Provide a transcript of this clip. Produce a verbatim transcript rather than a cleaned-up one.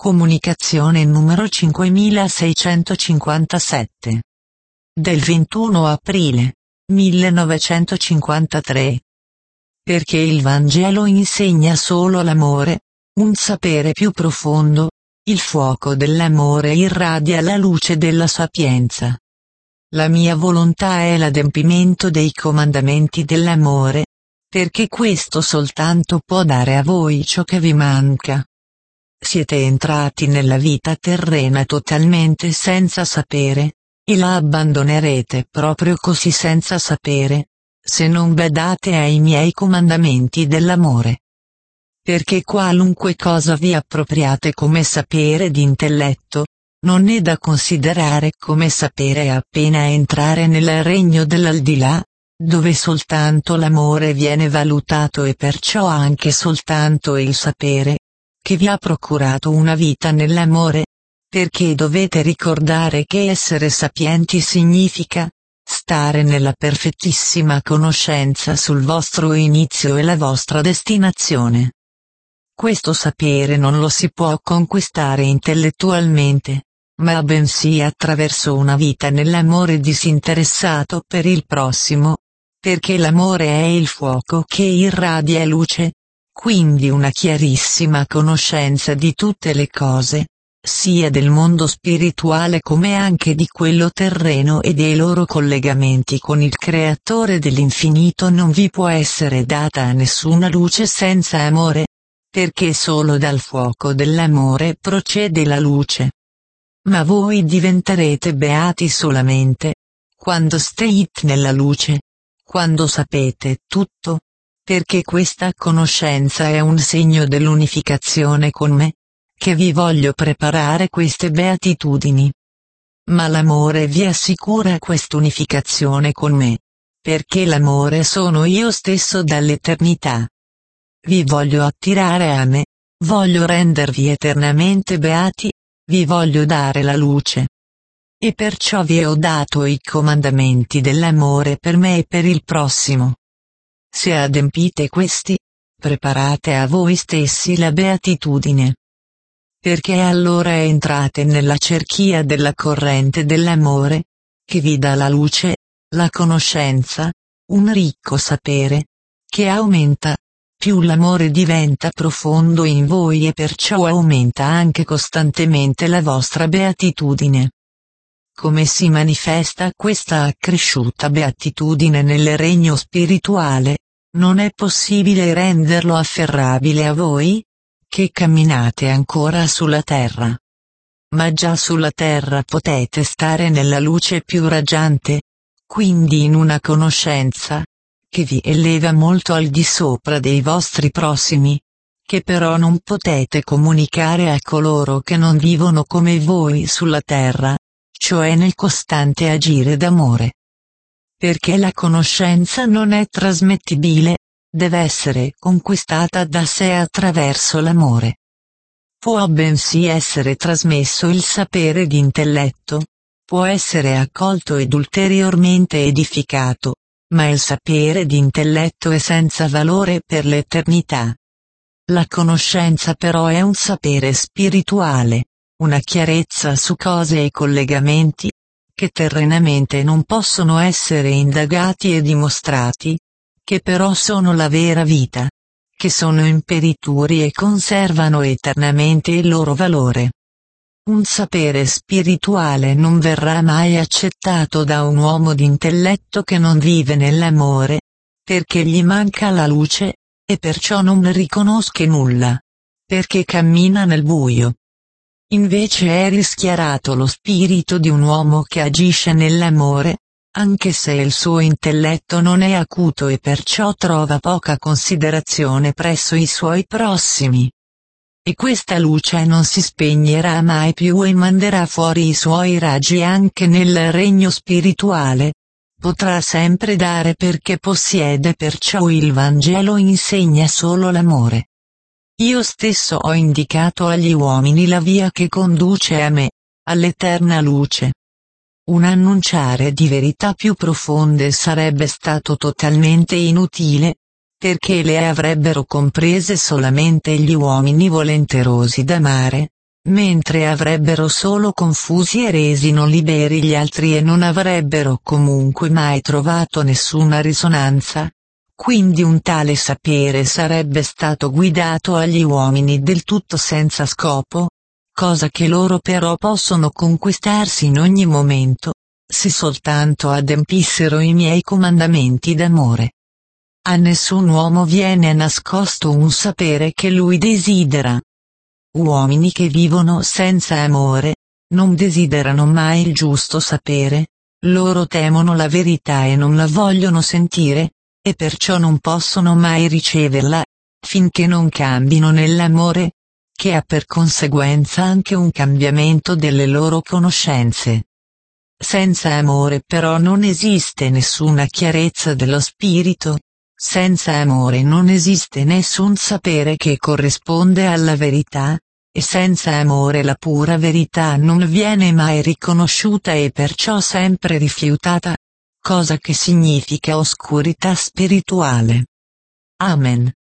Comunicazione numero cinquemilaseicentocinquantasette. Del ventuno aprile millenovecentocinquantatré. Perché il Vangelo insegna solo l'amore, un sapere più profondo, il fuoco dell'amore irradia la luce della sapienza. La mia volontà è l'adempimento dei comandamenti dell'amore, perché questo soltanto può dare a voi ciò che vi manca. Siete entrati nella vita terrena totalmente senza sapere, e la abbandonerete proprio così senza sapere, se non badate ai miei comandamenti dell'amore. Perché qualunque cosa vi appropriate come sapere d'intelletto, non è da considerare come sapere appena entrare nel regno dell'aldilà, dove soltanto l'amore viene valutato e perciò anche soltanto il sapere, che vi ha procurato una vita nell'amore, perché dovete ricordare che essere sapienti significa stare nella perfettissima conoscenza sul vostro inizio e la vostra destinazione. Questo sapere non lo si può conquistare intellettualmente, ma bensì attraverso una vita nell'amore disinteressato per il prossimo, perché l'amore è il fuoco che irradia luce, quindi una chiarissima conoscenza di tutte le cose, sia del mondo spirituale come anche di quello terreno e dei loro collegamenti con il Creatore dell'infinito. Non vi può essere data nessuna luce senza amore, perché solo dal fuoco dell'amore procede la luce. Ma voi diventerete beati solamente quando state nella luce, quando sapete tutto, perché questa conoscenza è un segno dell'unificazione con me, che vi voglio preparare queste beatitudini. Ma l'amore vi assicura quest'unificazione con me, perché l'amore sono io stesso dall'eternità. Vi voglio attirare a me, voglio rendervi eternamente beati, vi voglio dare la luce. E perciò vi ho dato i comandamenti dell'amore per me e per il prossimo. Se adempite questi, preparate a voi stessi la beatitudine. Perché allora entrate nella cerchia della corrente dell'amore, che vi dà la luce, la conoscenza, un ricco sapere, che aumenta, più l'amore diventa profondo in voi e perciò aumenta anche costantemente la vostra beatitudine. Come si manifesta questa accresciuta beatitudine nel regno spirituale? Non è possibile renderlo afferrabile a voi, che camminate ancora sulla terra. Ma già sulla terra potete stare nella luce più raggiante, quindi in una conoscenza, che vi eleva molto al di sopra dei vostri prossimi, che però non potete comunicare a coloro che non vivono come voi sulla terra, cioè nel costante agire d'amore. Perché la conoscenza non è trasmettibile, deve essere conquistata da sé attraverso l'amore. Può bensì essere trasmesso il sapere d'intelletto, può essere accolto ed ulteriormente edificato, ma il sapere d'intelletto è senza valore per l'eternità. La conoscenza però è un sapere spirituale, una chiarezza su cose e collegamenti, che terrenamente non possono essere indagati e dimostrati, che però sono la vera vita, che sono imperituri e conservano eternamente il loro valore. Un sapere spirituale non verrà mai accettato da un uomo d'intelletto che non vive nell'amore, perché gli manca la luce, e perciò non riconosce nulla, perché cammina nel buio. Invece è rischiarato lo spirito di un uomo che agisce nell'amore, anche se il suo intelletto non è acuto e perciò trova poca considerazione presso i suoi prossimi. E questa luce non si spegnerà mai più e manderà fuori i suoi raggi anche nel regno spirituale. Potrà sempre dare perché possiede, perciò il Vangelo insegna solo l'amore. Io stesso ho indicato agli uomini la via che conduce a me, all'eterna luce. Un annunciare di verità più profonde sarebbe stato totalmente inutile, perché le avrebbero comprese solamente gli uomini volenterosi d'amare, mentre avrebbero solo confusi e resi non liberi gli altri e non avrebbero comunque mai trovato nessuna risonanza. Quindi un tale sapere sarebbe stato guidato agli uomini del tutto senza scopo, cosa che loro però possono conquistarsi in ogni momento, se soltanto adempissero i miei comandamenti d'amore. A nessun uomo viene nascosto un sapere che lui desidera. Uomini che vivono senza amore, non desiderano mai il giusto sapere, loro temono la verità e non la vogliono sentire, e perciò non possono mai riceverla, finché non cambino nell'amore, che ha per conseguenza anche un cambiamento delle loro conoscenze. Senza amore però non esiste nessuna chiarezza dello spirito, senza amore non esiste nessun sapere che corrisponde alla verità, e senza amore la pura verità non viene mai riconosciuta e perciò sempre rifiutata, cosa che significa oscurità spirituale. Amen.